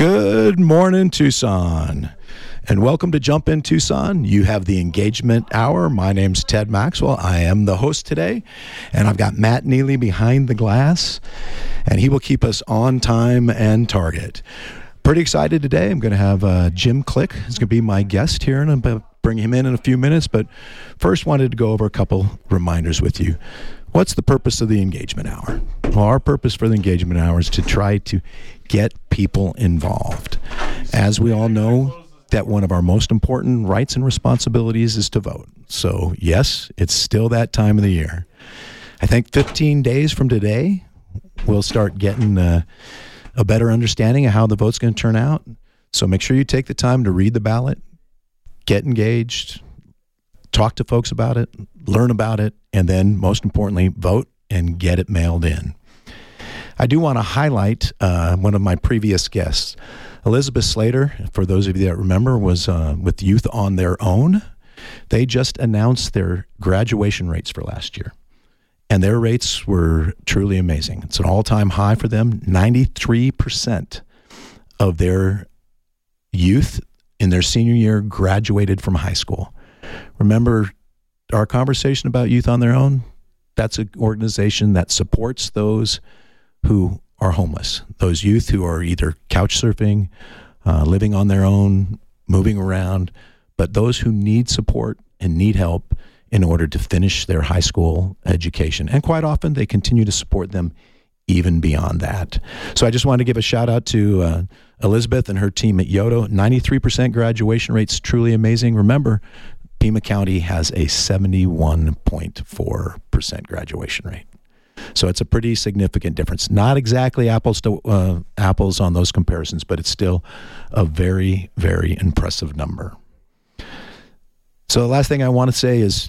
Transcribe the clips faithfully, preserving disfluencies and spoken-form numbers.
Good morning, Tucson, and welcome to Jump in Tucson. You have the Engagement Hour. My name's Ted Maxwell. I am the host today, and I've got Matt Neely behind the glass, and he will keep us on time and target. Pretty excited today. I'm going to have uh, Jim Click. He's going to be my guest here, and I'm going to bring him in in a few minutes, but first wanted to go over a couple reminders with you. What's the purpose of the Engagement Hour? Well, our purpose for the Engagement Hour is to try to get people involved. As we all know, that one of our most important rights and responsibilities is to vote. So, yes, it's still that time of the year. I think fifteen days from today, we'll start getting uh, a better understanding of how the vote's going to turn out. So make sure you take the time to read the ballot, get engaged, talk to folks about it, learn about it, and then, most importantly, vote and get it mailed in. I do want to highlight uh, one of my previous guests. Elizabeth Slater, for those of you that remember, was uh, with Youth on Their Own. They just announced their graduation rates for last year, and their rates were truly amazing. It's an all-time high for them. ninety-three percent of their youth in their senior year graduated from high school. Remember our conversation about Youth on Their Own? That's an organization that supports those who are homeless, those youth who are either couch surfing, uh, living on their own, moving around, but those who need support and need help in order to finish their high school education. And quite often they continue to support them even beyond that. So I just wanted to give a shout out to uh, Elizabeth and her team at Yodo. ninety-three percent graduation rate's truly amazing. Remember, Pima County has a seventy-one point four percent graduation rate. So it's a pretty significant difference. Not exactly apples to uh, apples on those comparisons, but it's still a very, very impressive number. So the last thing I want to say is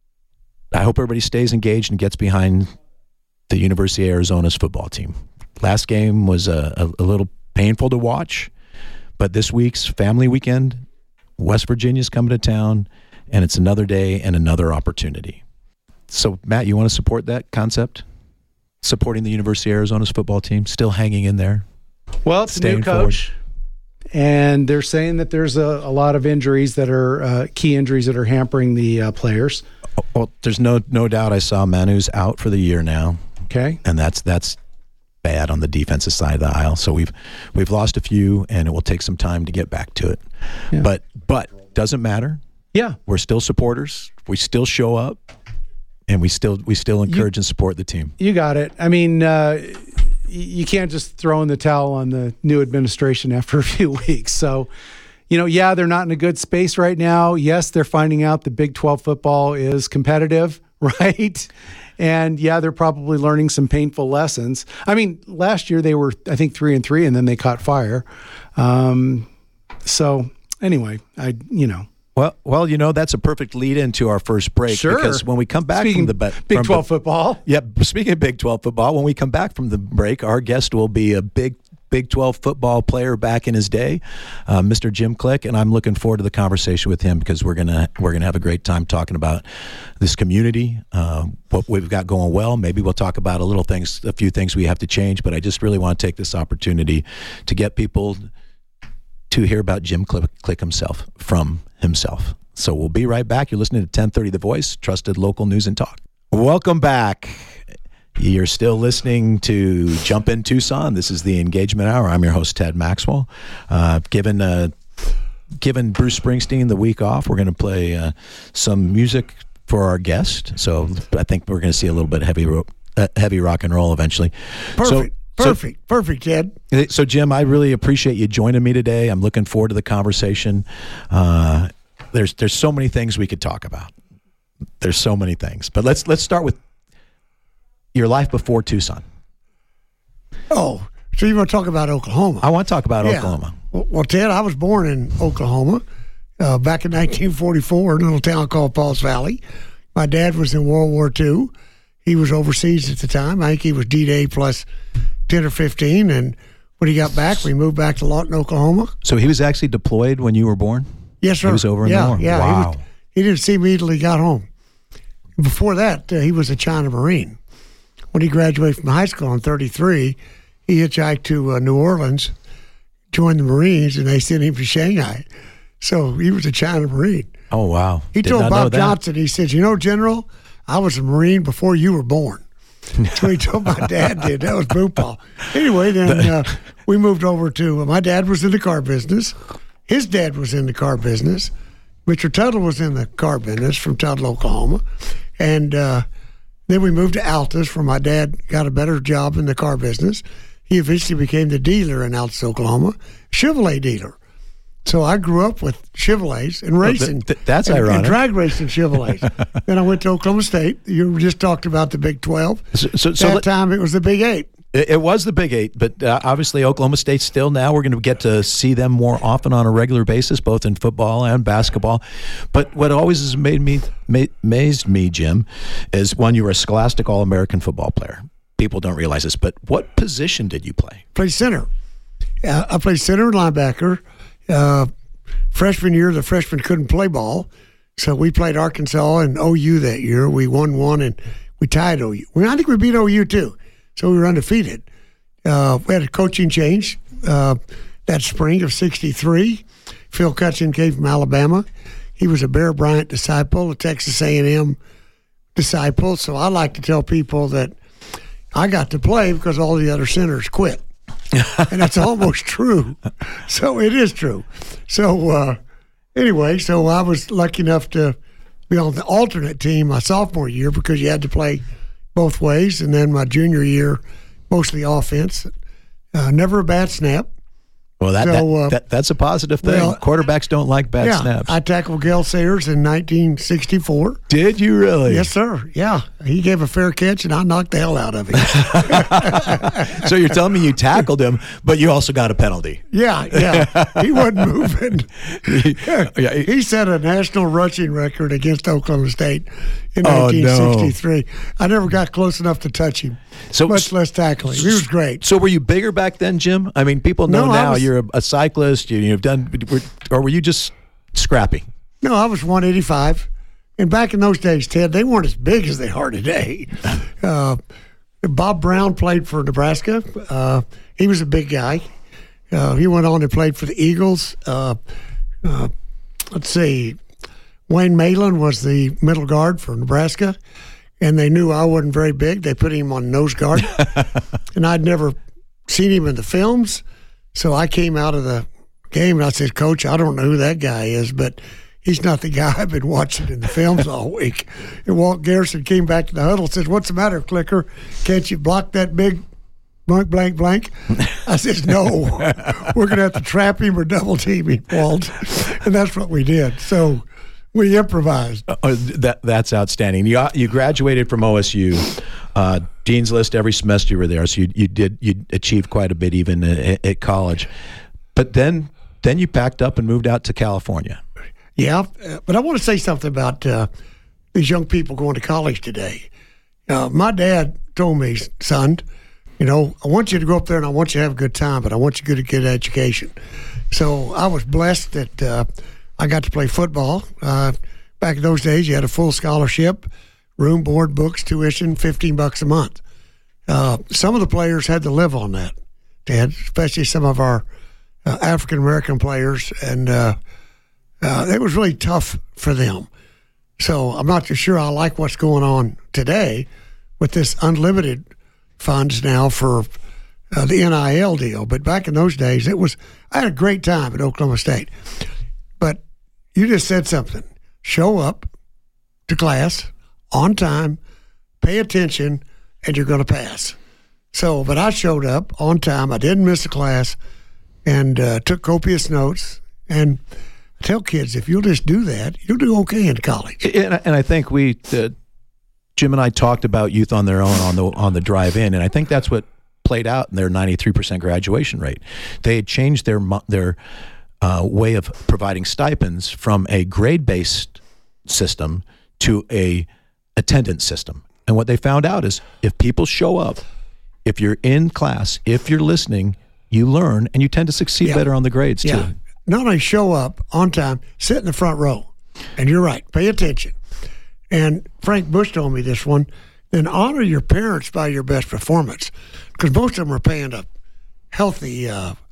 I hope everybody stays engaged and gets behind the University of Arizona's football team. Last game was a, a, a little painful to watch, but this week's family weekend, West Virginia's coming to town, and it's another day and another opportunity. So, Matt, you want to support that concept? Supporting the University of Arizona's football team, still hanging in there? Well, it's a new coach, forward. And they're saying that there's a, a lot of injuries that are uh, key injuries that are hampering the uh, players. Oh, well, there's no no doubt I saw Manu's out for the year now. Okay. And that's that's bad on the defensive side of the aisle. So we've we've lost a few, and it will take some time to get back to it. Yeah. But but doesn't matter. Yeah. We're still supporters. We still show up. And we still we still encourage you, and support the team. You got it. I mean, uh, you can't just throw in the towel on the new administration after a few weeks. So, you know, yeah, they're not in a good space right now. Yes, they're finding out the Big twelve football is competitive, right? And yeah, they're probably learning some painful lessons. I mean, last year they were, I think, three and three, and then they caught fire. Um, so anyway, I you know. Well, well, you know, that's a perfect lead into our first break. Sure. Because when we come back speaking from the Big from twelve the, football. Yep. Yeah, speaking of Big twelve football, when we come back from the break, our guest will be a big Big twelve football player back in his day, uh, Mister Jim Click, and I'm looking forward to the conversation with him because we're gonna we're gonna have a great time talking about this community, uh, what we've got going well. Maybe we'll talk about a little things, a few things we have to change. But I just really want to take this opportunity to get people to hear about Jim Click, Click himself from himself. So we'll be right back. You're listening to ten thirty The Voice, trusted local news and talk. Welcome back. You're still listening to Jump in Tucson. This is the Engagement Hour. I'm your host, Ted Maxwell. Uh, given uh, given Bruce Springsteen the week off, we're going to play uh, some music for our guest. So I think we're going to see a little bit heavy ro- uh, heavy rock and roll eventually. Perfect. So, Perfect. So, Perfect, Ted. So, Jim, I really appreciate you joining me today. I'm looking forward to the conversation. Uh, there's there's so many things we could talk about. There's so many things. But let's let's start with your life before Tucson. Oh, so you want to talk about Oklahoma? I want to talk about yeah. Oklahoma. Well, well, Ted, I was born in Oklahoma uh, back in nineteen forty-four in a little town called Pauls Valley. My dad was in World War Two. He was overseas at the time. I think he was D-Day plus ten or fifteen. And when he got back, we moved back to Lawton, Oklahoma. So he was actually deployed when you were born? Yes, sir. He was over in yeah, the war. Yeah, wow. He, was, he didn't see me until he got home. Before that, uh, he was a China Marine. When he graduated from high school in thirty-three, he hitchhiked to uh, New Orleans, joined the Marines, and they sent him to Shanghai. So he was a China Marine. Oh, wow. He Did told not know Bob that. Johnson, he said, you know, General, I was a Marine before you were born. So he told my dad did. That was Boo Paul. Anyway, then uh, we moved over to, uh, my dad was in the car business. His dad was in the car business. Mister Tuttle was in the car business from Tuttle, Oklahoma. And uh, then we moved to Altus, where my dad got a better job in the car business. He eventually became the dealer in Altus, Oklahoma, Chevrolet dealer. So I grew up with Chevrolets and racing. th- that's and, ironic. And drag racing Chevrolets. Then I went to Oklahoma State. You just talked about the Big twelve. So, so, so that let- time it was the Big eight. It, it was the Big Eight, but uh, obviously Oklahoma State still now. We're going to get to see them more often on a regular basis, both in football and basketball. But what always has made me ma- amazed me, Jim, is when you were a Scholastic All-American football player. People don't realize this, but what position did you play? Played center. Uh, I played center and linebacker. Uh, freshman year, the freshmen couldn't play ball, so we played Arkansas and O U that year. We won one and we tied O U. Well, I think we beat O U too, so we were undefeated. Uh, we had a coaching change uh, that spring of sixty-three. Phil Cutchin came from Alabama. He was a Bear Bryant disciple, a Texas A and M disciple. So I like to tell people that I got to play because all the other centers quit. And that's almost true. So it is true. So uh, anyway, so I was lucky enough to be on the alternate team my sophomore year because you had to play both ways. And then my junior year, mostly offense. Uh, never a bad snap. Well, that, So, that, uh, that that's a positive thing. well, Quarterbacks don't like bad yeah, snaps. I tackled Gale Sayers in nineteen sixty-four. Did you really? Yes, sir. Yeah. He gave a fair catch, and I knocked the hell out of him. So you're telling me you tackled him, but you also got a penalty. Yeah, yeah. He wasn't moving. Yeah, he- He set a national rushing record against Oklahoma State in Oh, nineteen sixty-three. no. I never got close enough to touch him, So- much less tackle him. He was great. So were you bigger back then, Jim? I mean, people know No, I now was- you're a, a cyclist. You, you've done, or were you just scrappy? No, I was one eighty-five. And back in those days, Ted, they weren't as big as they are today. Uh, Bob Brown played for Nebraska. Uh, he was a big guy. Uh, he went on and played for the Eagles. Uh, uh, let's see. Wayne Malin was the middle guard for Nebraska, and they knew I wasn't very big. They put him on nose guard, and I'd never seen him in the films. So I came out of the game and I said, Coach, I don't know who that guy is, but he's not the guy I've been watching in the films all week. And Walt Garrison came back to the huddle and says, what's the matter, Clicker? Can't you block that big blank, blank, blank? I says, no, we're going to have to trap him or double team him, Walt. And that's what we did. So we improvised. Uh, that that's outstanding. You you graduated from O S U, uh, Dean's List every semester you were there, so you you did you achieved quite a bit even at, at college. But then then you packed up and moved out to California. Yeah, uh, but I want to say something about uh, these young people going to college today. Uh, my dad told me, son, you know, I want you to go up there and I want you to have a good time, but I want you to get a good education. So I was blessed that uh, I got to play football. Uh, back in those days, you had a full scholarship, room, board, books, tuition, fifteen bucks a month. Uh, some of the players had to live on that, Ted, especially some of our uh, African-American players, and uh, uh, it was really tough for them. So I'm not too sure I like what's going on today with this unlimited funds now for uh, the N I L deal. But back in those days, it was I had a great time at Oklahoma State. But you just said something. Show up to class on time, pay attention, and you're going to pass. So, but I showed up on time. I didn't miss a class and uh, took copious notes. And I tell kids, if you'll just do that, you'll do okay in college. And, and I think we, uh, Jim and I talked about Youth on Their Own on the on the drive in, and I think that's what played out in their ninety-three percent graduation rate. They had changed their their uh, way of providing stipends from a grade-based system to a attendance system. And what they found out is if people show up, if you're in class, if you're listening, you learn, and you tend to succeed Yeah. better on the grades Yeah. too. Not only show up on time, sit in the front row. And you're right, pay attention. And Frank Bush told me this one, then honor your parents by your best performance. Because most of them are paying a healthy uh,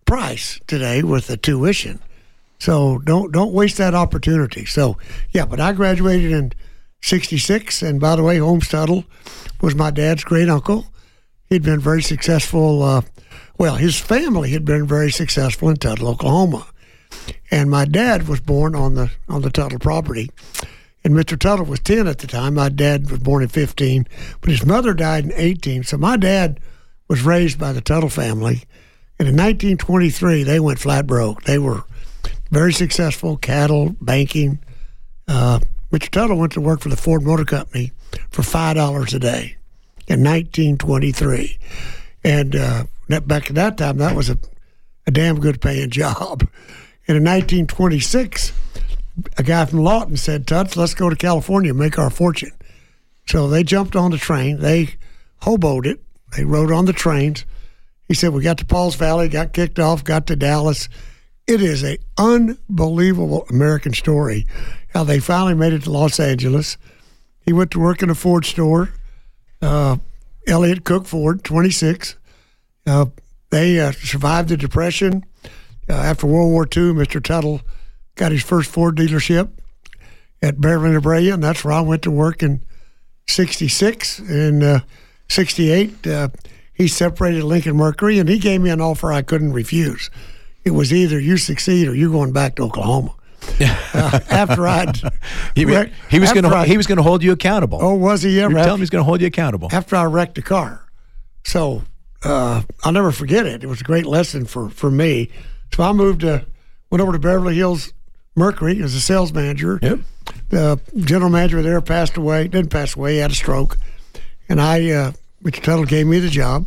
price today with the tuition. So don't don't waste that opportunity. So, yeah, but I graduated in sixty-six, and by the way, Holmes Tuttle was my dad's great uncle. He'd been very successful. Uh, well, his family had been very successful in Tuttle, Oklahoma, and my dad was born on the on the Tuttle property. And Mister Tuttle was ten at the time. My dad was born in fifteen, but his mother died in eighteen. So my dad was raised by the Tuttle family, and in nineteen twenty-three they went flat broke. They were very successful, cattle, banking. Uh, Mister Tuttle went to work for the Ford Motor Company for five dollars a day in nineteen twenty-three. And uh, that, back at that time, that was a, a damn good paying job. And in nineteen twenty-six, a guy from Lawton said, Tuts, let's go to California and make our fortune. So they jumped on the train. They hoboed it. They rode on the trains. He said, we got to Pauls Valley, got kicked off, got to Dallas. It is an unbelievable American story, how they finally made it to Los Angeles. He went to work in a Ford store, uh, Elliott Cook Ford, twenty-six. Uh, they uh, survived the Depression. Uh, after World War Two, Mister Tuttle got his first Ford dealership at Beverly, Nebraska, and that's where I went to work in sixty-six. In uh, sixty-eight, uh, he separated Lincoln Mercury, and he gave me an offer I couldn't refuse. It was either you succeed or you're going back to Oklahoma. Uh, after I'd he, wrecked, he was going to I, he was going to hold you accountable. Oh, was he ever? You're telling him he's going to hold you accountable after I wrecked the car. So uh, I'll never forget it. It was a great lesson for, for me. So I moved to went over to Beverly Hills Mercury as a sales manager. Yep. The general manager there passed away. Didn't pass away. He had a stroke, and I uh, Mister Tuttle gave me the job.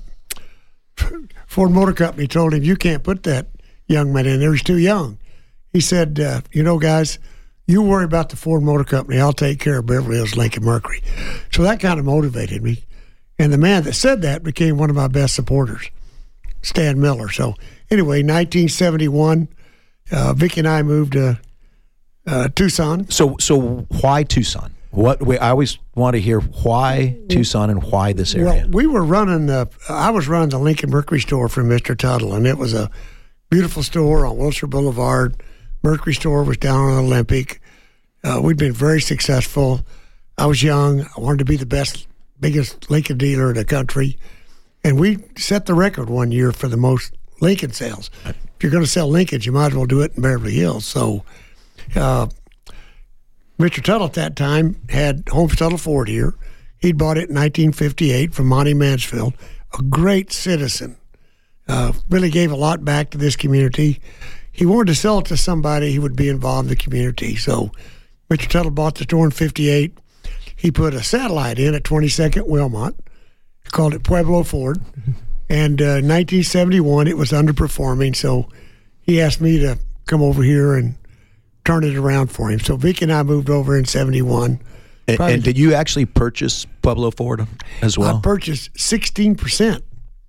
Ford Motor Company told him, "You can't put that young man in there. He's too young." He said, uh, you know, guys, you worry about the Ford Motor Company. I'll take care of Beverly Hills Lincoln Mercury. So that kind of motivated me. And the man that said that became one of my best supporters, Stan Miller. So anyway, nineteen seventy-one, uh, Vicki and I moved to uh, Tucson. So so why Tucson? What we, I always want to hear why Tucson and why this area. Well, we were running the, I was running the Lincoln Mercury store for Mister Tuttle, and it was a beautiful store on Wilshire Boulevard. Mercury store was down on Olympic. Uh, we'd been very successful. I was young. I wanted to be the best, biggest Lincoln dealer in the country. And we set the record one year for the most Lincoln sales. If you're going to sell Lincolns, you might as well do it in Beverly Hills. So uh, Mister Tuttle at that time had Holmes Tuttle Ford here. He'd bought it in nineteen fifty-eight from Monty Mansfield, a great citizen. Uh, really gave a lot back to this community. He wanted to sell it to somebody who would be involved in the community. So Mister Tuttle bought the store in fifty-eight. He put a satellite in at twenty-second Wilmot. He called it Pueblo Ford. And uh, in nineteen seventy-one, it was underperforming. So he asked me to come over here and turn it around for him. So Vicki and I moved over in seventy-one. And, and did you actually purchase Pueblo Ford as well? I purchased sixteen percent.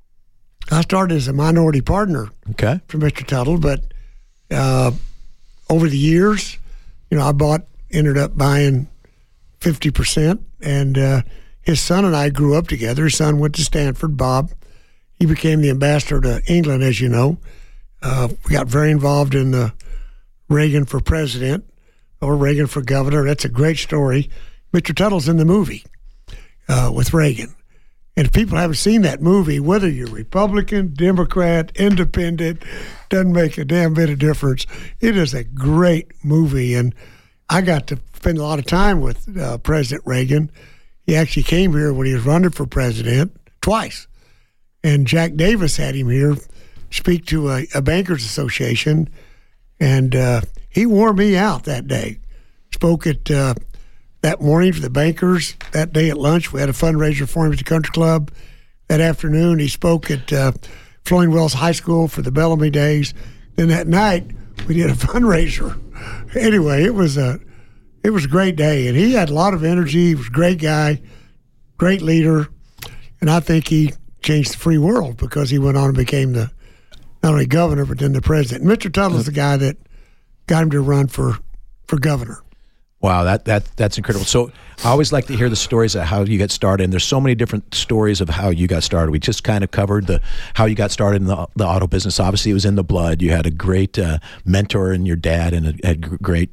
I started as a minority partner okay. for Mister Tuttle, but uh, over the years, you know, I bought, ended up buying fifty percent, and uh, his son and I grew up together. His son went to Stanford, Bob. He became the ambassador to England, as you know. Uh, we got very involved in the Reagan for president or Reagan for governor. That's a great story. Mister Tuttle's in the movie uh, with Reagan. And if people haven't seen that movie, whether you're Republican, Democrat, Independent, doesn't make a damn bit of difference. It is a great movie. And I got to spend a lot of time with uh, President Reagan. He actually came here when he was running for president twice. And Jack Davis had him here speak to a, a bankers association. And uh, he wore me out that day. Spoke at uh, that morning for the bankers. That day at lunch, we had a fundraiser for him at the country club. That afternoon, he spoke at uh, Floyd Wells High School for the Bellamy Days. Then that night, we did a fundraiser. Anyway, it was a it was a great day, and he had a lot of energy. He was a great guy, great leader, and I think he changed the free world because he went on and became the not only governor but then the president. Mister Tuttle's the guy that got him to run for for governor. Wow, that, that that's incredible. So I always like to hear the stories of how you got started, and there's so many different stories of how you got started. We just kind of covered the how you got started in the, the auto business. Obviously, it was in the blood. You had a great uh, mentor in your dad, and a, a great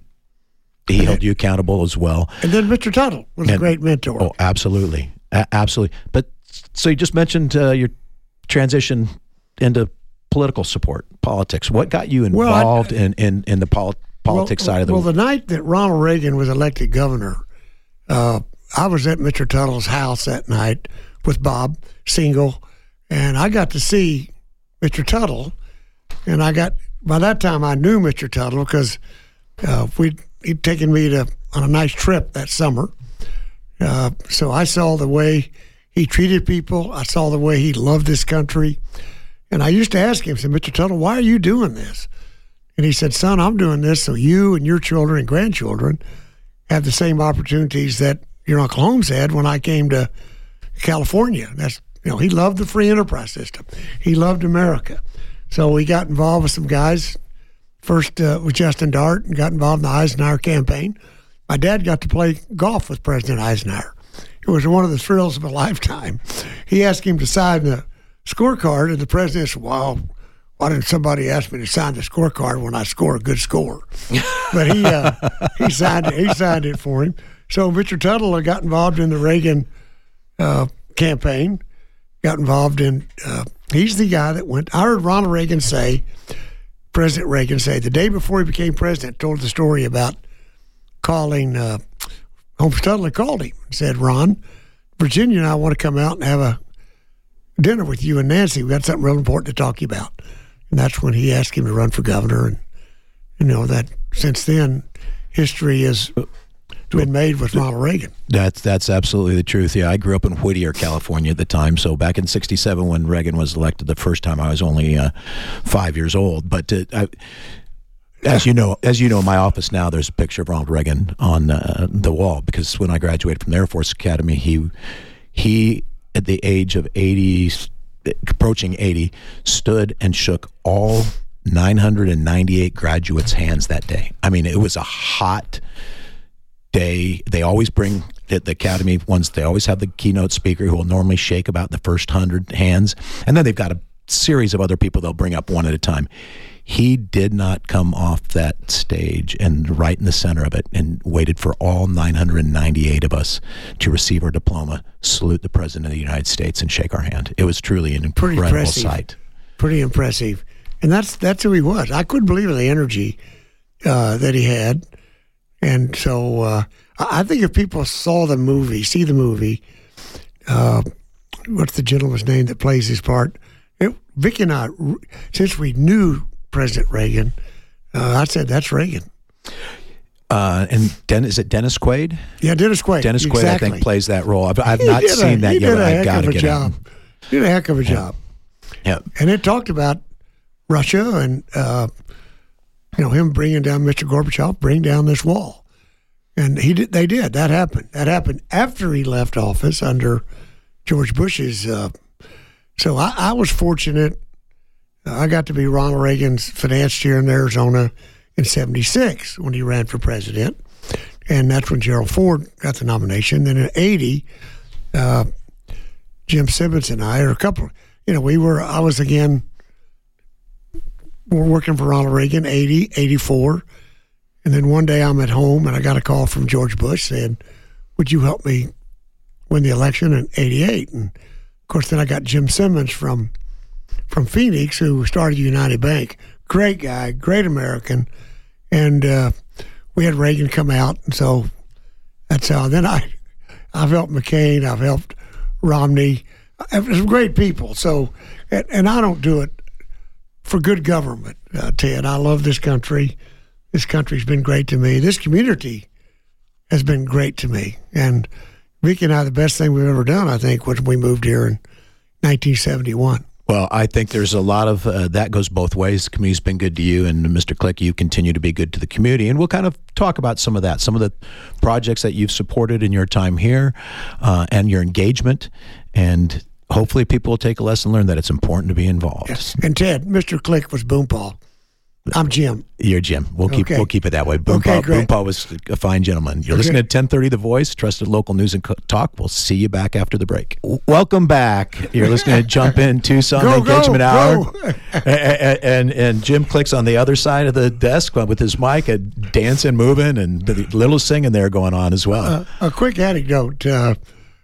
he held you accountable as well. And then Mister Tuttle was and, a great mentor. Oh, absolutely, a- absolutely. But so you just mentioned uh, your transition into political support, politics. What got you involved well, I, in, in in the politics? Politics well, side of the well, the night that Ronald Reagan was elected governor, uh, I was at Mister Tuttle's house that night with Bob Single, and I got to see Mister Tuttle. And I got by that time I knew Mister Tuttle because uh, we'd he'd taken me to on a nice trip that summer. Uh, so I saw the way he treated people. I saw the way he loved this country, and I used to ask him, "said Mister Tuttle, why are you doing this?" And he said, "Son, I'm doing this so you and your children and grandchildren have the same opportunities that your Uncle Holmes had when I came to California." That's you know, he loved the free enterprise system. He loved America. So we got involved with some guys. First uh, with Justin Dart and got involved in the Eisenhower campaign. My dad got to play golf with President Eisenhower. It was one of the thrills of a lifetime. He asked him to sign the scorecard, and the president said, "Wow, why didn't somebody ask me to sign the scorecard when I score a good score?" But he uh, he signed it. He signed it for him. So Mister Tuttle got involved in the Reagan uh, campaign. Got involved in. Uh, he's the guy that went. I heard Ronald Reagan say, President Reagan say, the day before he became president, told the story about calling. Uh, Holmes Tuttle called him and said, "Ron, Virginia and I want to come out and have a dinner with you and Nancy. We got something real important to talk to you about." And that's when he asked him to run for governor. And, you know, that since then, history has been made with Ronald Reagan. That's that's absolutely the truth. Yeah, I grew up in Whittier, California at the time. So back in sixty-seven when Reagan was elected the first time, I was only uh, five years old. But uh, I, as you know, as you know, in my office now, there's a picture of Ronald Reagan on uh, the wall because when I graduated from the Air Force Academy, he he at the age of eighty, approaching eighty, stood and shook all nine hundred ninety-eight graduates' hands that day. I mean, it was a hot day. They always bring the, the Academy ones. They always have the keynote speaker who will normally shake about the first hundred hands, and then they've got a series of other people they'll bring up one at a time. He did not come off that stage and right in the center of it and waited for all nine hundred ninety-eight of us to receive our diploma, salute the President of the United States, and shake our hand. It was truly an incredible Pretty impressive. sight. Pretty impressive. And that's that's who he was. I couldn't believe the energy uh, that he had. And so uh, I think if people saw the movie, see the movie, uh, what's the gentleman's name that plays his part? It, Vicki and I, since we knew President Reagan, uh, I said, that's Reagan. Uh, and Den- is it Dennis Quaid? Yeah, Dennis Quaid. Dennis exactly. Quaid, I think, plays that role. I've, I've not seen a, that yet, but I've got to get job. it. He did a heck of a yeah. job. Yeah. And it talked about Russia and, uh, you know, him bringing down Mister Gorbachev, bring down this wall. And he did. They did. That happened. That happened after he left office under George Bush's. Uh, so I, I was fortunate. I got to be Ronald Reagan's finance chair in Arizona in seventy-six when he ran for president. And that's when Gerald Ford got the nomination. Then in eighty, uh, Jim Simmons and I, or a couple, you know, we were, I was again, we're working for Ronald Reagan, eighty, eighty-four. And then one day I'm at home and I got a call from George Bush saying, would you help me win the election in eighty-eight? And of course, then I got Jim Simmons from from Phoenix, who started United Bank. Great guy, great American. And uh, we had Reagan come out. And so that's how, then I, I've helped McCain, I've helped Romney. Some great people. So, and, and I don't do it for good government, uh, Ted. I love this country. This country's been great to me. This community has been great to me. And Vicki and I, the best thing we've ever done, I think, was we moved here in nineteen seventy-one. Well, I think there's a lot of uh, that goes both ways. The community's been good to you, and Mister Click, you continue to be good to the community. And we'll kind of talk about some of that, some of the projects that you've supported in your time here uh, and your engagement. And hopefully people will take a lesson learned that it's important to be involved. Yes. And Ted, Mister Click was Boom Paul. I'm Jim. You're Jim. We'll keep Okay. we'll keep it that way. Boom Okay, Paw, great. Boom Paw was a fine gentleman. You're listening to ten thirty The Voice, trusted local news and co- talk. We'll see you back after the break. W- Welcome back. You're listening to Jump In Tucson Go, Engagement go, Hour. go. and, and and Jim clicks on the other side of the desk with his mic, and dancing, moving, and the little singing there going on as well. Uh, a quick anecdote. Uh,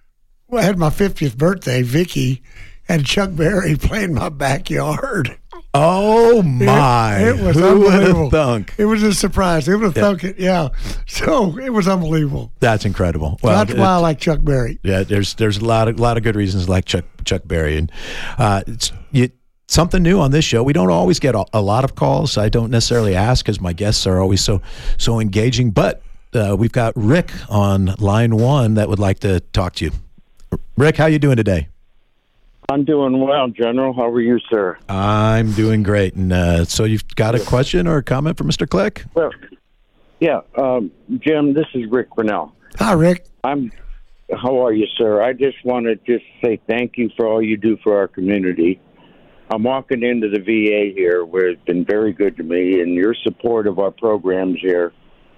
I had my fiftieth birthday. Vicky had Chuck Berry playing my backyard. Oh my! It, it was Who would unbelievable. have thunk? It was a surprise. It would have thunk it. Yeah. So it was unbelievable. That's incredible. Well, That's why I like Chuck Berry. Yeah, there's there's a lot of lot of good reasons like Chuck Chuck Berry, and uh, it's you, something new on this show. We don't always get a, a lot of calls. I don't necessarily ask because my guests are always so so engaging. But uh, we've got Rick on line one that would like to talk to you. Rick, how you doing today? I'm doing well, General. How are you, sir? I'm doing great. And uh, so you've got a question or a comment for Mister Click? Well, yeah, um, Jim, this is Rick Grinnell. Hi, Rick. I'm. How are you, sir? I just want to just say thank you for all you do for our community. I'm walking into the V A here, where it's been very good to me, and your support of our programs here,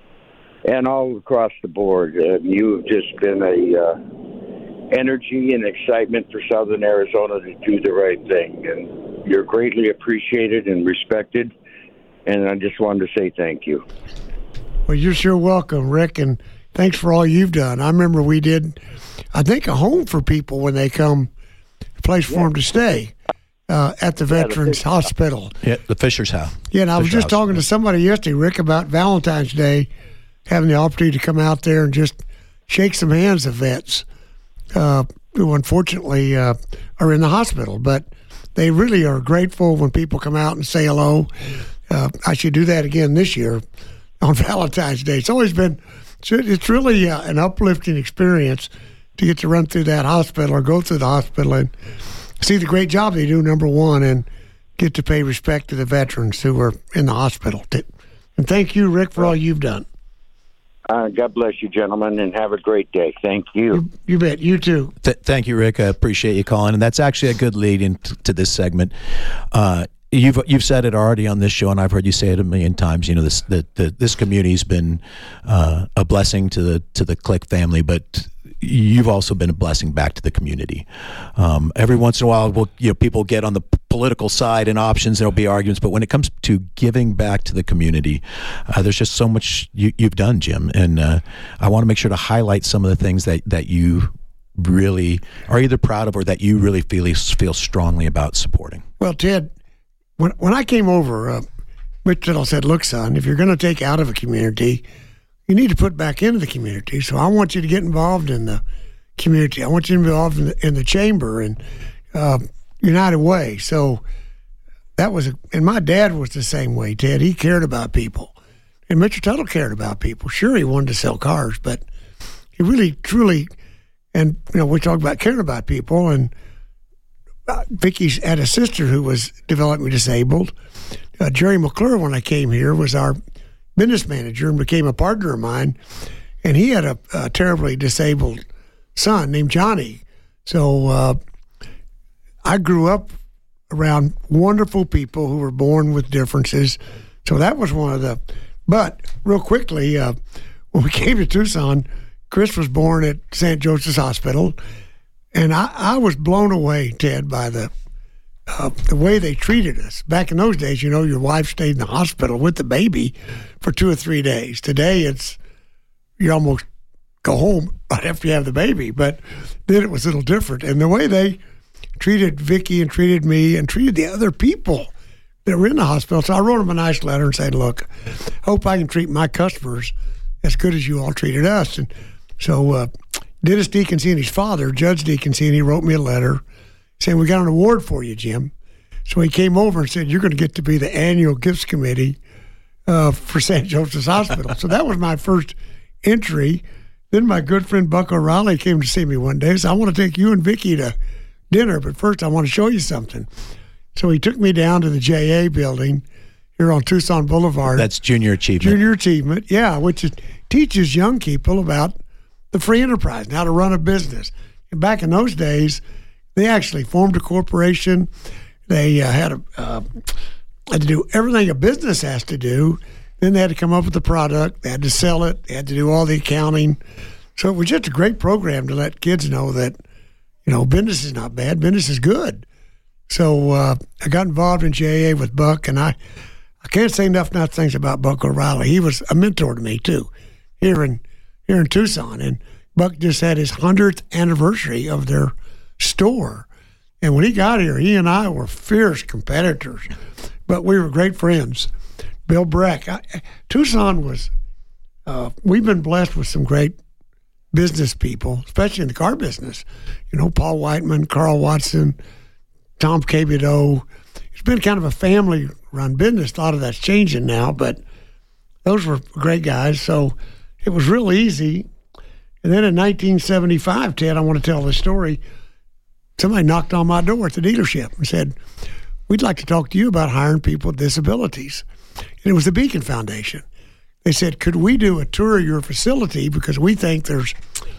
and all across the board. Uh, you've just been a uh, energy and excitement for Southern Arizona to do the right thing, and you're greatly appreciated and respected. And I just wanted to say thank you. Well, you're sure welcome, Rick, and thanks for all you've done. I remember we did, I think, a home for people when they come, a place for them to stay uh, at the Veterans Fisher Hospital. Yeah, the Fisher's House. Yeah, and I was Fisher just House. talking to somebody yesterday, Rick, about Valentine's Day, having the opportunity to come out there and just shake some hands of vets uh, who unfortunately uh, are in the hospital. But they really are grateful when people come out and say hello. Uh, I should do that again this year on Valentine's Day. It's always been, it's really uh, an uplifting experience to get to run through that hospital or go through the hospital and see the great job they do, number one, and get to pay respect to the veterans who are in the hospital. And thank you, Rick, for all you've done. Uh, God bless you, gentlemen, and have a great day. Thank you. You, you bet. You too. Th- thank you, Rick. I appreciate you calling, and that's actually a good lead into to this segment. Uh, you've you've said it already on this show, and I've heard you say it a million times. You know, this the, the this community's been uh, a blessing to the to the Click family, but you've also been a blessing back to the community. Um, every once in a while, we'll, you know, people get on the p- political side and options. There'll be arguments, but when it comes to giving back to the community, uh, there's just so much you, you've done, Jim. And uh, I want to make sure to highlight some of the things that that you really are either proud of or that you really feel feel strongly about supporting. Well, Ted, when when I came over, uh, Mitch Little said, "Look, son, if you're going to take out of a community, you need to put back into the community. So I want you to get involved in the community. I want you to be involved in the, in the chamber and uh, United Way." So that was, a, and my dad was the same way, Ted. He cared about people. And Mister Tuttle cared about people. Sure, he wanted to sell cars, but he really, truly, and, you know, we talk about caring about people. And uh, Vicky's had a sister who was developmentally disabled. Uh, Jerry McClure, when I came here, was our business manager and became a partner of mine, and he had a, a terribly disabled son named Johnny. So uh, I grew up around wonderful people who were born with differences. So that was one of the. But real quickly, uh, when we came to Tucson, Chris was born at Saint Joseph's Hospital, and I, I was blown away, Ted, by the. Uh, the way they treated us. Back in those days, you know, your wife stayed in the hospital with the baby for two or three days. Today, it's you almost go home right after you have the baby. But then it was a little different. And the way they treated Vicky and treated me and treated the other people that were in the hospital. So I wrote them a nice letter and said, "Look, hope I can treat my customers as good as you all treated us." And so uh, Dennis DeConcini's father, Judge DeConcini, wrote me a letter saying, "We got an award for you, Jim." So he came over and said, "You're going to get to be the annual gifts committee uh, for Saint Joseph's Hospital." So that was my first entry. Then my good friend Buck O'Reilly came to see me one day. So I want to take you and Vicky to dinner, but first I want to show you something. So he took me down to the J A building here on Tucson Boulevard. That's Junior Achievement. Junior Achievement, yeah, which is, teaches young people about the free enterprise and how to run a business. And back in those days, they actually formed a corporation. They uh, had a uh, had to do everything a business has to do. Then they had to come up with the product. They had to sell it. They had to do all the accounting. So it was just a great program to let kids know that, you know, business is not bad. Business is good. So uh, I got involved in J A A with Buck, and I, I can't say enough nice things about Buck O'Reilly. He was a mentor to me, too, here in here in Tucson. And Buck just had his hundredth anniversary of their store. And when he got here, he and I were fierce competitors, but we were great friends. Bill Breck. I, Tucson was, uh, we've been blessed with some great business people, especially in the car business. You know, Paul Whiteman, Carl Watson, Tom Cabido. It's been kind of a family-run business. A lot of that's changing now, but those were great guys. So it was real easy. And then in nineteen seventy-five, Ted, I want to tell this story. Somebody knocked on my door at the dealership and said, we'd like to talk to you about hiring people with disabilities. And it was the Beacon Foundation. They said, could we do a tour of your facility because we think there's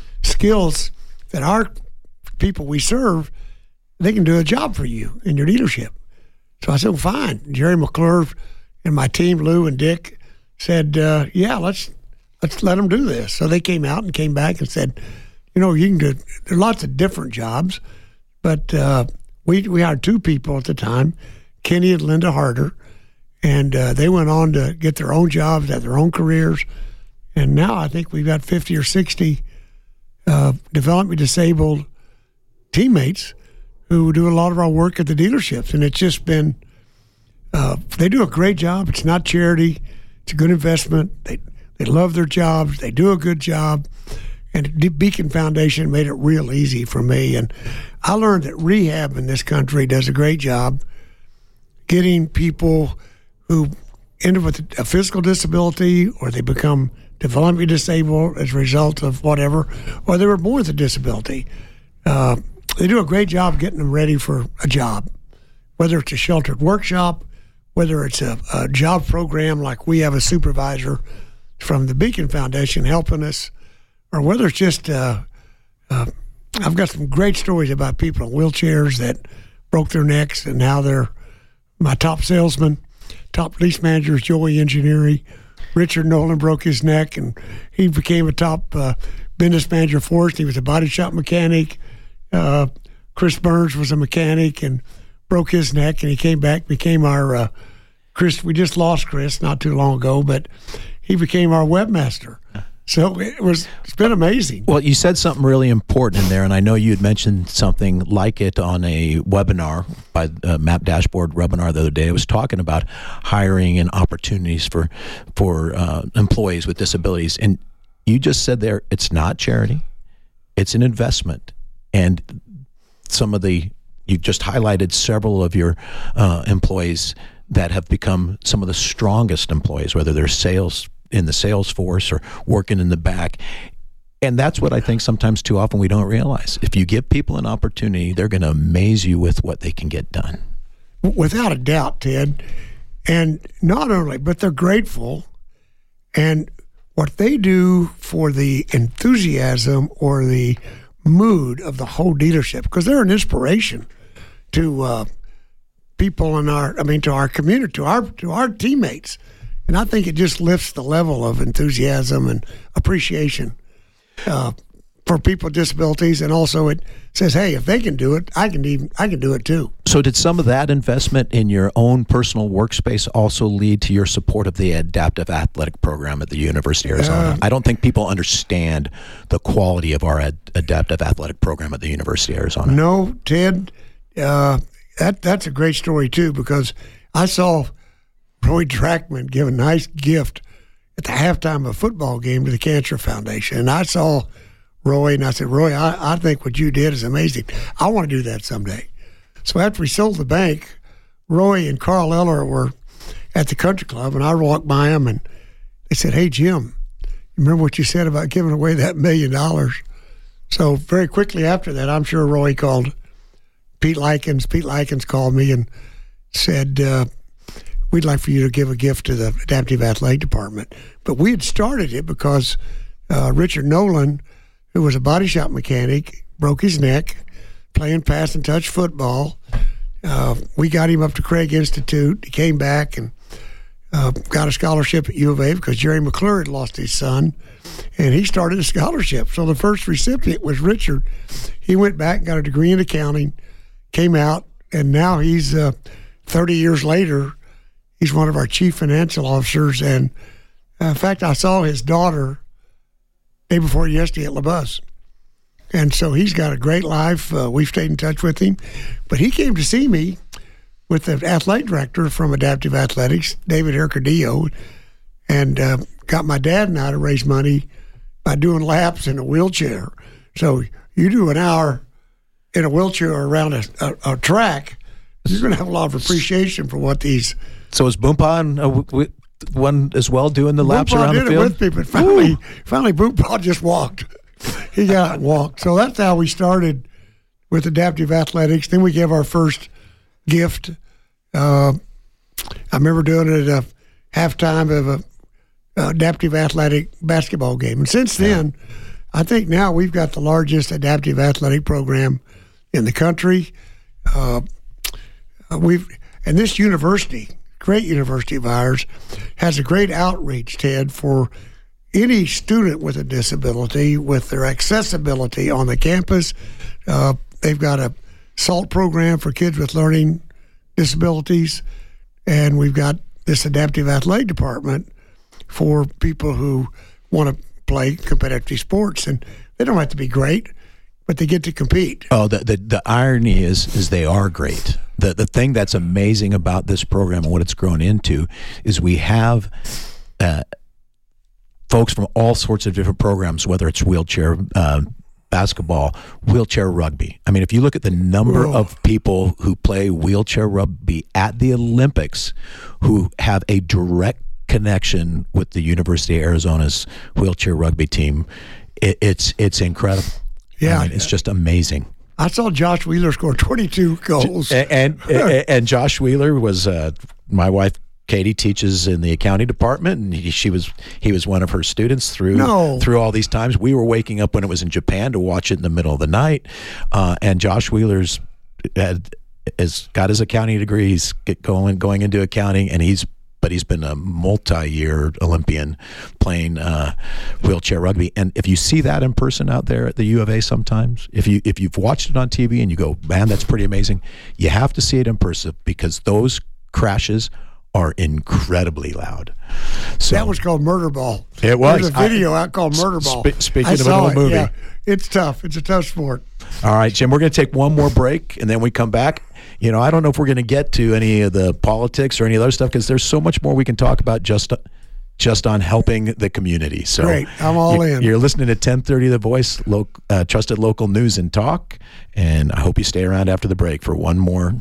skills that our people we serve, they can do a job for you in your dealership. So I said, well, fine. Jerry McClure and my team, Lou and Dick, said, uh, yeah, let's let's let them do this. So they came out and came back and said, you know, you can do, there are lots of different jobs, but uh, we, we hired two people at the time, Kenny and Linda Harder. And uh, they went on to get their own jobs, have their own careers. And now I think we've got fifty or sixty uh, developmentally disabled teammates who do a lot of our work at the dealerships. And it's just been, uh, they do a great job. It's not charity. It's a good investment. They they love their jobs. They do a good job. And the Beacon Foundation made it real easy for me. And I learned that rehab in this country does a great job getting people who end up with a physical disability, or they become developmentally disabled as a result of whatever, or they were born with a disability. Uh, they do a great job getting them ready for a job, whether it's a sheltered workshop, whether it's a, a job program like we have a supervisor from the Beacon Foundation helping us, or whether it's just, uh, uh, I've got some great stories about people in wheelchairs that broke their necks and how they're my top salesman. Top lease manager is Joey Engineering. Richard Nolan broke his neck, and he became a top uh, business manager for us. He was a body shop mechanic. Uh, Chris Burns was a mechanic and broke his neck, and he came back, became our uh, Chris. We just lost Chris not too long ago, but he became our webmaster. So it was, it's been amazing. Well, you said something really important in there, and I know you had mentioned something like it on a webinar by uh, Map Dashboard webinar the other day. It was talking about hiring and opportunities for for uh, employees with disabilities. And you just said there, it's not charity, it's an investment. And some of the, you just highlighted several of your uh, employees that have become some of the strongest employees, whether they're sales in the sales force or working in the back. And that's what I think sometimes too often we don't realize. If you give people an opportunity, they're going to amaze you with what they can get done. Without a doubt, Ted. And not only, but they're grateful. And what they do for the enthusiasm or the mood of the whole dealership, because they're an inspiration to uh, people in our, I mean, to our community, to our to our teammates. And I think it just lifts the level of enthusiasm and appreciation uh, for people with disabilities, and also it says, "Hey, if they can do it, I can even I can do it too." So, did some of that investment in your own personal workspace also lead to your support of the adaptive athletic program at the University of Arizona? Uh, I don't think people understand the quality of our ad- adaptive athletic program at the University of Arizona. No, Ted, uh, that that's a great story too, because I saw Roy Trackman give a nice gift at the halftime of a football game to the Cancer Foundation. And I saw Roy, and I said, Roy, I, I think what you did is amazing. I want to do that someday. So after we sold the bank, Roy and Carl Eller were at the country club, and I walked by them, and they said, hey, Jim, you remember what you said about giving away that million dollars? So very quickly after that, I'm sure Roy called Pete Likens. Pete Likens called me and said, uh, we'd like for you to give a gift to the Adaptive Athletic Department. But we had started it because uh, Richard Nolan, who was a body shop mechanic, broke his neck playing pass and touch football. Uh, we got him up to Craig Institute. He came back and uh, got a scholarship at U of A because Jerry McClure had lost his son, and he started a scholarship. So the first recipient was Richard. He went back and got a degree in accounting, came out, and now he's uh, thirty years later, he's one of our chief financial officers. And uh, in fact, I saw his daughter day before yesterday at LaBus. And so he's got a great life. Uh, we've stayed in touch with him. But he came to see me with the athletic director from Adaptive Athletics, David Hercadillo, and uh, got my dad and I to raise money by doing laps in a wheelchair. So you do an hour in a wheelchair around a, a, a track, you're going to have a lot of appreciation for what these. So is Boompah uh, w- w- one as well doing the laps Boompah around did the field? It with me, but finally, finally, Boompah just walked. He got out and walked. So that's how we started with Adaptive Athletics. Then we gave our first gift. Uh, I remember doing it at a halftime of a uh, Adaptive Athletic basketball game, and since then, yeah. I think now we've got the largest adaptive athletic program in the country. Uh, we've and this university, great university of ours, has a great outreach, Ted, for any student with a disability, with their accessibility on the campus. Uh, they've got a SALT program for kids with learning disabilities, and we've got this adaptive athletic department for people who want to play competitive sports, and they don't have to be great, but they get to compete. Oh, the the, the irony is is they are great. The the thing that's amazing about this program and what it's grown into is we have uh, folks from all sorts of different programs, whether it's wheelchair uh, basketball, wheelchair rugby. I mean, if you look at the number Whoa. of people who play wheelchair rugby at the Olympics who have a direct connection with the University of Arizona's wheelchair rugby team, it, it's it's incredible. Yeah, I mean, it's just amazing. I saw Josh Wheeler score twenty-two goals. And and, and, and Josh Wheeler was uh, my wife. Katie teaches in the accounting department, and he, she was he was one of her students through no. through all these times. We were waking up when it was in Japan to watch it in the middle of the night, uh, and Josh Wheeler's had, has got his accounting degree. He's get going going into accounting, and he's but he's been a multi-year Olympian playing uh, wheelchair rugby. And if you see that in person out there at the U of A, sometimes if you if you've watched it on T V and you go, man, that's pretty amazing, you have to see it in person because those crashes are incredibly loud. So that was called Murder Ball. It was. There's a video I, out called Murder Ball. Spe- speaking I of an saw old it, movie. Yeah. It's tough. It's a tough sport. All right, Jim, we're going to take one more break, and then we come back. You know, I don't know if we're going to get to any of the politics or any other stuff because there's so much more we can talk about just just on helping the community. So great. I'm all you, in. You're listening to ten thirty The Voice, lo- uh, trusted local news and talk, and I hope you stay around after the break for one more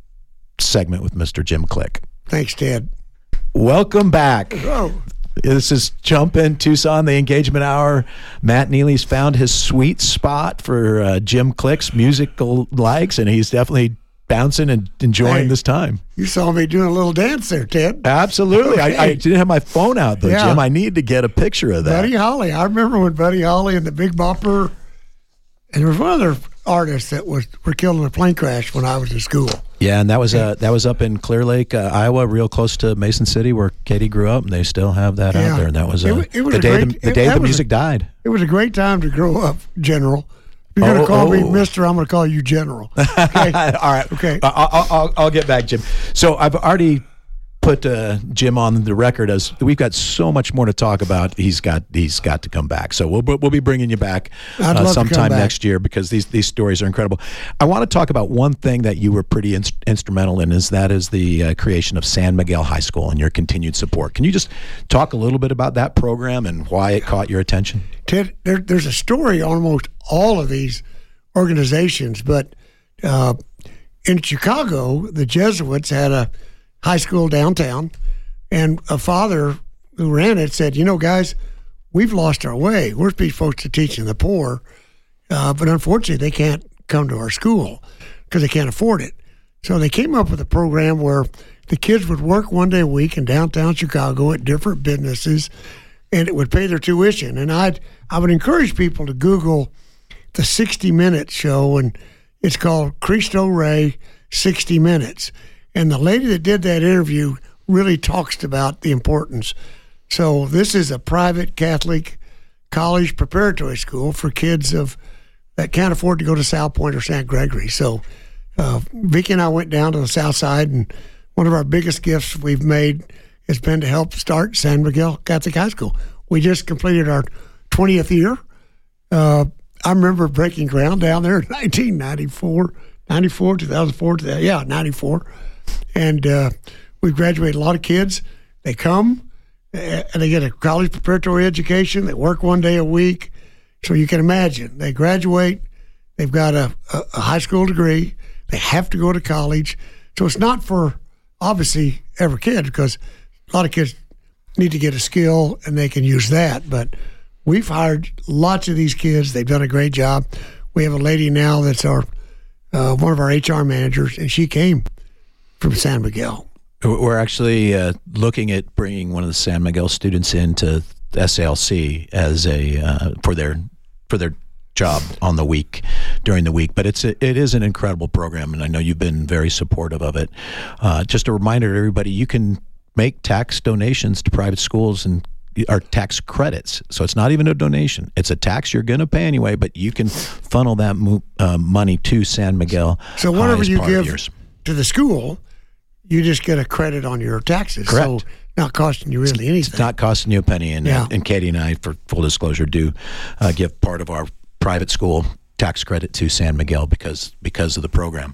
segment with Mister Jim Click. Thanks, Ted. Welcome back. Oh. This is Jump in Tucson, the Engagement Hour. Matt Neely's found his sweet spot for uh, Jim Click's musical likes, and he's definitely bouncing and enjoying Hey, this time. You saw me doing a little dance there, Ted. Absolutely. Okay. I, I didn't have my phone out, though, Yeah. Jim. I need to get a picture of that. Buddy Holly. I remember when Buddy Holly and the Big Bopper, and there was one other artist that was were killed in a plane crash when I was in school. Yeah, and that was uh, that was up in Clear Lake, uh, Iowa, real close to Mason City, where Katie grew up, and they still have that Yeah. out there. And that was, uh, It wa- it was the a day great- the, the, it- day that the was music a- died. It was a great time to grow up, General. If you're going to Oh, call me oh. Mister, I'm going to call you General. Okay? All right. Okay. I- I'll, I'll, I'll get back, Jim. So I've already put uh, Jim on the record as we've got so much more to talk about. He's got he's got to come back. So we'll we'll be bringing you back I'd uh, love to come sometime back. next year because these these stories are incredible. I want to talk about one thing that you were pretty in- instrumental in is that is the uh, creation of San Miguel High School and your continued support. Can you just talk a little bit about that program and why it caught your attention? Ted, there, there's a story on almost all of these organizations, but uh, in Chicago, the Jesuits had a high school downtown, and a father who ran it said, you know, guys, we've lost our way. We're supposed to teaching the poor, uh, but unfortunately they can't come to our school because they can't afford it. So they came up with a program where the kids would work one day a week in downtown Chicago at different businesses, and it would pay their tuition. And I'd I would encourage people to Google the sixty minute show, and it's called Cristo Rey sixty minutes. And the lady that did that interview really talks about the importance. So this is a private Catholic college preparatory school for kids of that can't afford to go to South Point or Saint Gregory. So uh, Vicki and I went down to the South Side, and one of our biggest gifts we've made has been to help start San Miguel Catholic High School. We just completed our twentieth year. Uh, I remember breaking ground down there in nineteen ninety-four, ninety-four, two thousand four, yeah, ninety-four. And uh, we graduated a lot of kids. They come, and they get a college preparatory education. They work one day a week. So you can imagine, they graduate, they've got a, a, a high school degree, they have to go to college. So it's not for, obviously, every kid, because a lot of kids need to get a skill, and they can use that. But we've hired lots of these kids. They've done a great job. We have a lady now that's our uh, one of our H R managers, and she came from San Miguel. We're actually uh, looking at bringing one of the San Miguel students into S A L C as a uh, for their for their job on the week during the week. But it's a, it is an incredible program, and I know you've been very supportive of it. Uh, just a reminder to everybody: you can make tax donations to private schools and or tax credits. So it's not even a donation; it's a tax you're going to pay anyway. But you can funnel that mo- uh, money to San Miguel. So whatever High as you part of give yours. to the school, you just get a credit on your taxes. Correct. So not costing you really anything. It's not costing you a penny. And, Yeah. and Katie and I, for full disclosure, do uh, give part of our private school tax credit to San Miguel because because of the program.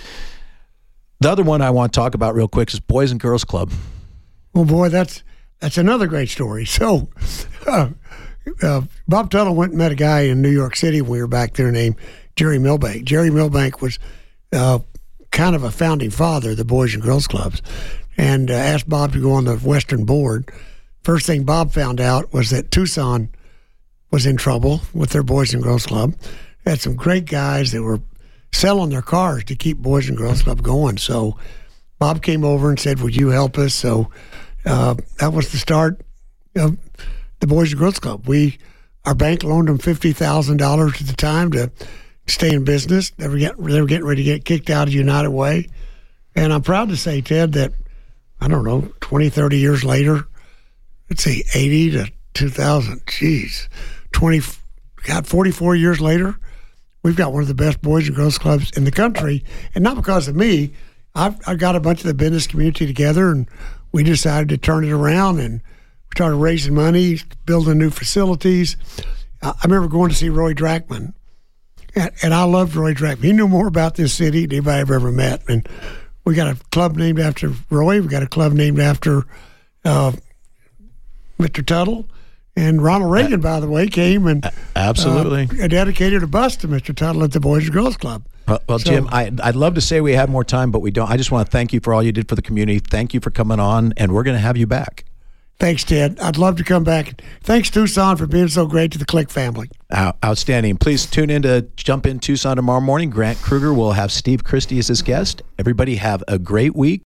The other one I want to talk about real quick is Boys and Girls Club. Well, boy, that's that's another great story. So, uh, uh, Bob Tuttle went and met a guy in New York City when we were back there named Jerry Milbank. Jerry Milbank was uh, kind of a founding father of the Boys and Girls Clubs, and uh, asked Bob to go on the Western board. First thing Bob found out was that Tucson was in trouble with their Boys and Girls Club. They had some great guys that were selling their cars to keep Boys and Girls Club going. So Bob came over and said, would you help us? So uh, that was the start of the Boys and Girls Club. We, our bank loaned them fifty thousand dollars at the time to stay in business. They were, get, they were getting ready to get kicked out of United Way. And I'm proud to say, Ted, that, I don't know, twenty, thirty years later, let's see, eighty to two thousand, geez, twenty, got forty-four years later, we've got one of the best Boys and Girls Clubs in the country. And not because of me. I've, I got a bunch of the business community together, and we decided to turn it around, and we started raising money, building new facilities. I, I remember going to see Roy Drackman, and, and I loved Roy Drackman. He knew more about this city than anybody I've ever met. And we got a club named after Roy. We got a club named after uh, Mister Tuttle. And Ronald Reagan, by the way, came and Absolutely. uh, dedicated a bus to Mister Tuttle at the Boys and Girls Club. Well, well So- Jim, I, I'd love to say we had more time, but we don't. I just want to thank you for all you did for the community. Thank you for coming on, and we're going to have you back. Thanks, Ted. I'd love to come back. Thanks, Tucson, for being so great to the Click family. Out, outstanding. Please tune in to Jump in Tucson tomorrow morning. Grant Kruger will have Steve Christie as his guest. Everybody have a great week.